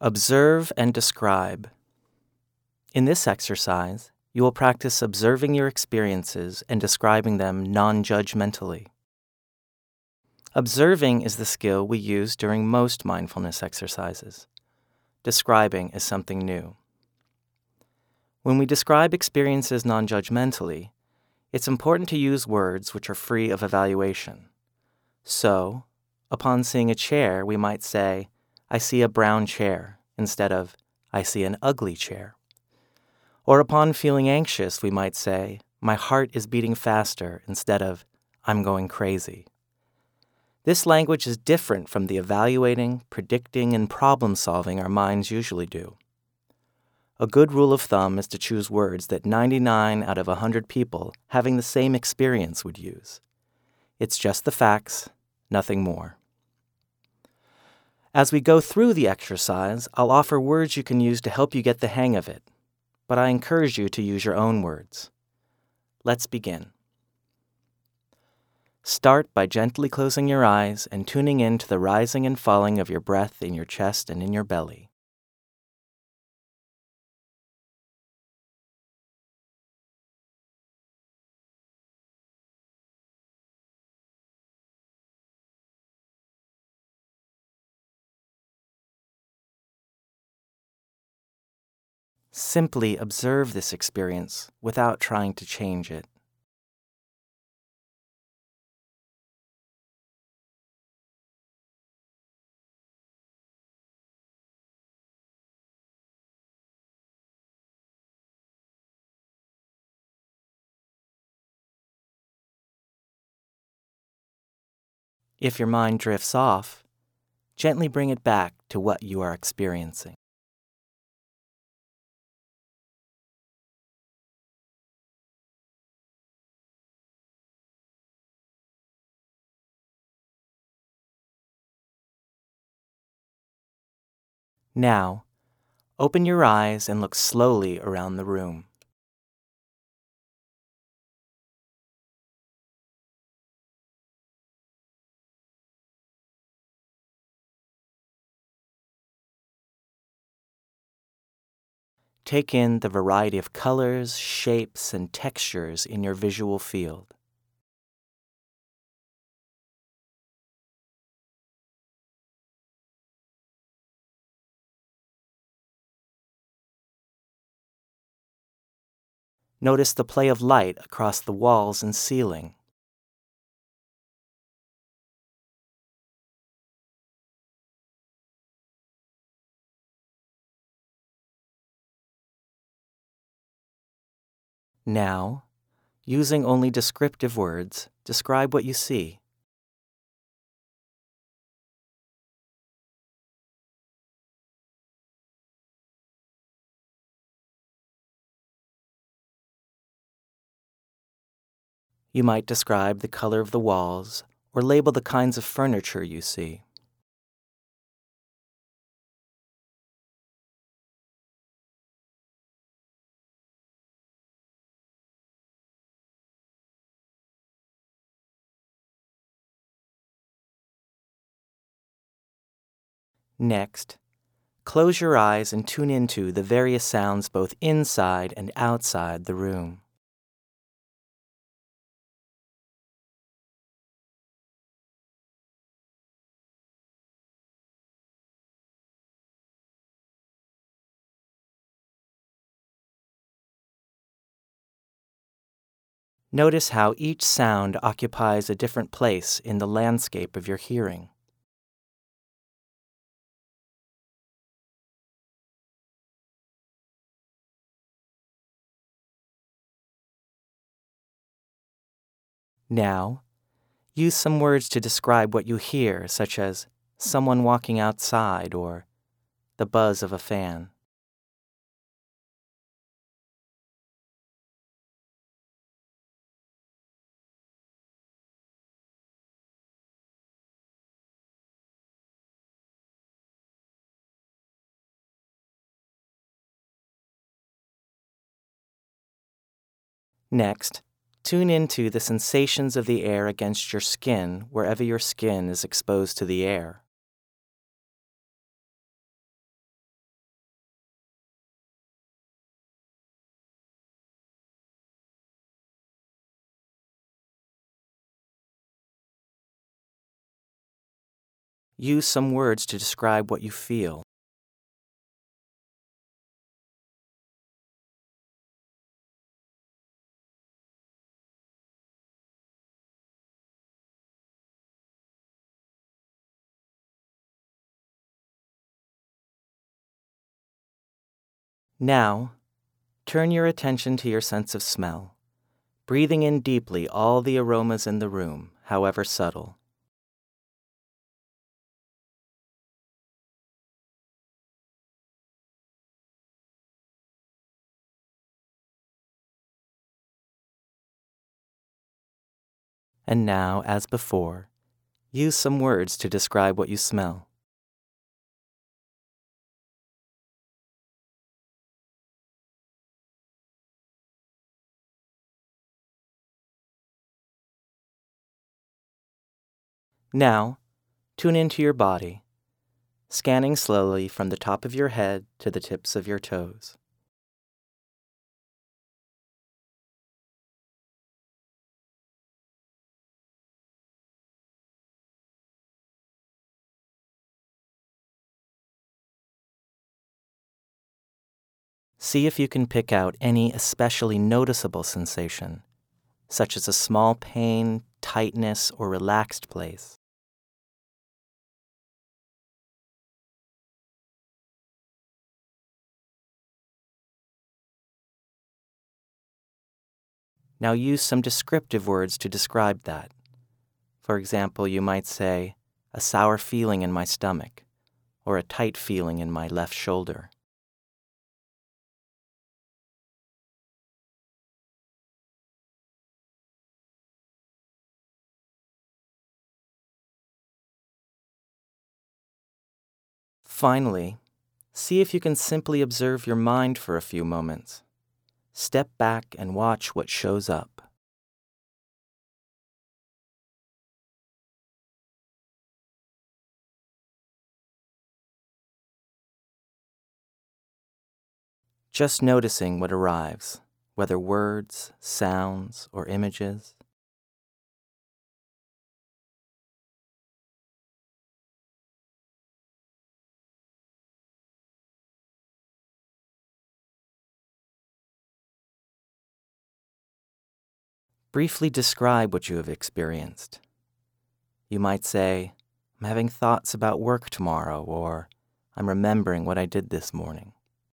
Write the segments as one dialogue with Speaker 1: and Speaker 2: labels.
Speaker 1: Observe and describe. In this exercise, you will practice observing your experiences and describing them non-judgmentally. Observing is the skill we use during most mindfulness exercises. Describing is something new. When we describe experiences non-judgmentally, it's important to use words which are free of evaluation. So, upon seeing a chair, we might say, "I see a brown chair," instead of, "I see an ugly chair." Or upon feeling anxious, we might say, "My heart is beating faster," instead of, "I'm going crazy." This language is different from the evaluating, predicting, and problem-solving our minds usually do. A good rule of thumb is to choose words that 99 out of 100 people having the same experience would use. It's just the facts, nothing more. As we go through the exercise, I'll offer words you can use to help you get the hang of it, but I encourage you to use your own words. Let's begin. Start by gently closing your eyes and tuning in to the rising and falling of your breath in your chest and in your belly. Simply observe this experience without trying to change it. If your mind drifts off, gently bring it back to what you are experiencing. Now, open your eyes and look slowly around the room. Take in the variety of colors, shapes, and textures in your visual field. Notice the play of light across the walls and ceiling. Now, using only descriptive words, describe what you see. You might describe the color of the walls or label the kinds of furniture you see. Next, close your eyes and tune into the various sounds both inside and outside the room. Notice how each sound occupies a different place in the landscape of your hearing. Now, use some words to describe what you hear, such as someone walking outside or the buzz of a fan. Next, tune into the sensations of the air against your skin wherever your skin is exposed to the air. use some words to describe what you feel. Now, turn your attention to your sense of smell, breathing in deeply all the aromas in the room, however subtle. And now, as before, use some words to describe what you smell. Now, tune into your body, scanning slowly from the top of your head to the tips of your toes. See if you can pick out any especially noticeable sensation, such as a small pain, tightness, or relaxed place. Now use some descriptive words to describe that. For example, you might say, a sour feeling in my stomach, or a tight feeling in my left shoulder. Finally, see if you can simply observe your mind for a few moments. Step back and watch what shows up. Just noticing what arrives, whether words, sounds, or images. Briefly describe what you have experienced. You might say, I'm having thoughts about work tomorrow, or I'm remembering what I did this morning.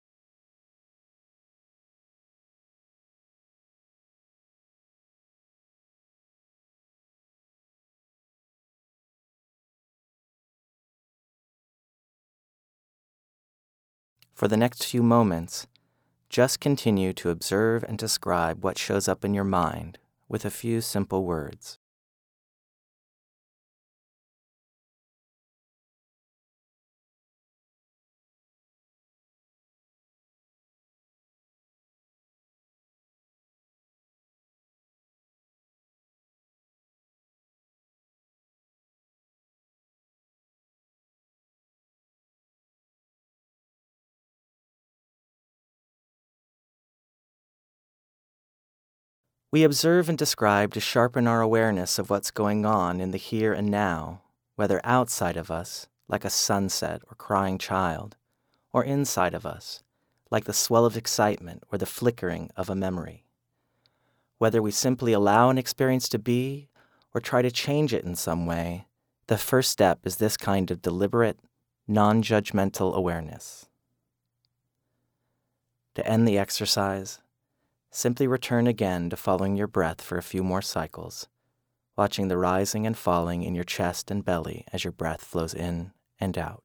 Speaker 1: For the next few moments, just continue to observe and describe what shows up in your mind with a few simple words. We observe and describe to sharpen our awareness of what's going on in the here and now, whether outside of us, like a sunset or crying child, or inside of us, like the swell of excitement or the flickering of a memory. Whether we simply allow an experience to be or try to change it in some way, the first step is this kind of deliberate, non-judgmental awareness. To end the exercise, simply return again to following your breath for a few more cycles, watching the rising and falling in your chest and belly as your breath flows in and out.